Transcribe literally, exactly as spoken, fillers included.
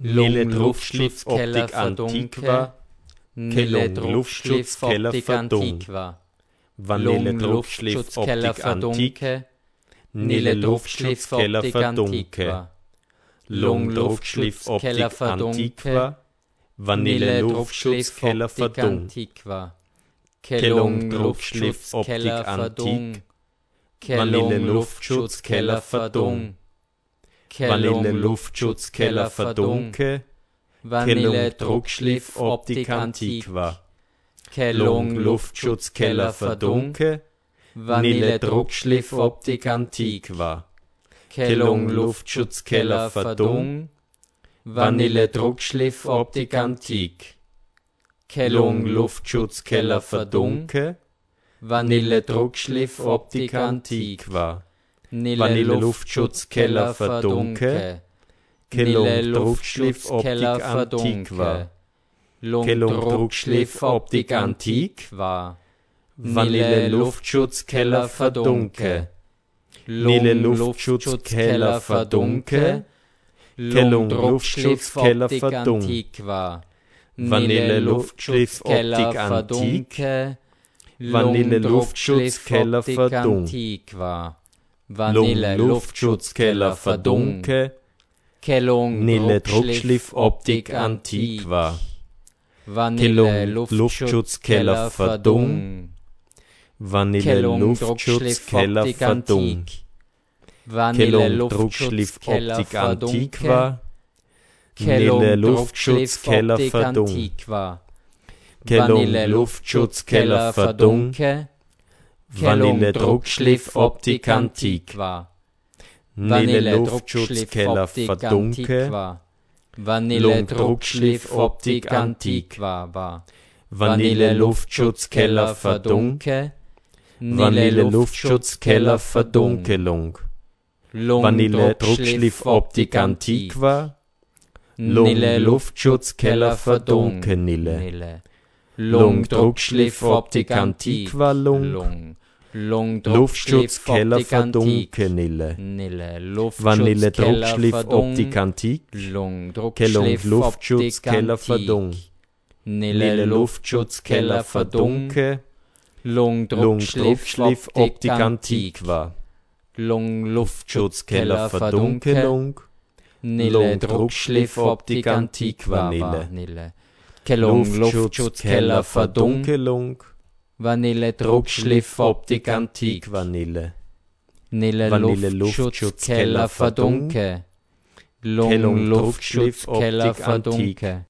Nille Druckschliffoptik Antiqua, Nille Druckschutzkeller Verdunke, Vanille Druckschutzoptik Antiqua, Nille Druckschutzkeller Verdunke, Lung Druckschutzoptik Antiqua, Vanille Druckschutzkeller Verdunke, Kellung Druckschutzoptik Antiqua, Vanille Luftschutzkeller Verdunke, Vanille Luftschutzkeller Verdunke, Vanille Druckschliffoptik Antiqua, Kellung Luftschutzkeller Verdunke, Vanille Druckschliffoptik Antiqua, Kellung Luftschutzkeller Verdunke, Vanille Druckschliffoptik Antiqua, Kellung Luftschutzkeller Verdunke, Vanille Druckschliffoptik Antiqua, Vanille Luftschutzkeller Verdunke, Kellung Druckschliffoptik Antiqua, Kellung Druckschliffoptik Antiqua, Vanille Luftschutzkeller Verdunke, Nille Luftschutzkeller Verdunke, Kellung Druckschutzkeller Verdunke, Vanille Luftschutzoptik Antiqua, Vanille Luftschutzkeller Verdunke, Vanille Luftschutzkeller Verdunke, Kellung Nille Druckschliffoptik Antiqua, Vanille Luftschutzkeller Verdunke, Vanille Luftschutzkeller Verdunke, Kellung Druckschliffoptik Antiqua, Nille Luftschutzkeller Verdunke, Kellung Luftschutzkeller Verdunke, Vanille Druckschliffoptik Antiqua, Nille Luftschutzkeller Verdunke, Vanille Druckschliffoptik Antiqua, Vanille Luftschutzkeller Verdunke, Vanille Luftschutzkeller Verdunkelung, Vanille Druckschliffoptik Antiqua, Nille Luftschutzkeller Verdunke Nille, Lung Druckschliffoptik Antiqua Lung, Luftschutzkeller Verdunke Nille, Vanille Druckschliffoptik Antiqua, Kellung Luftschutzkeller Verdunke, Nille Luftschutzkeller Verdunke, Lung Druckschliffoptik Antiqua, Lung Luftschutzkeller Verdunkelung, Nille Druckschliffoptik Antiqua Nille, Kellung Luftschutzkeller Verdunkelung, Vanille Druckschliffoptik Antiqua Nille, Vanille Luftschutzkeller Verdunke, Kellung Luftschutzkeller Verdunke,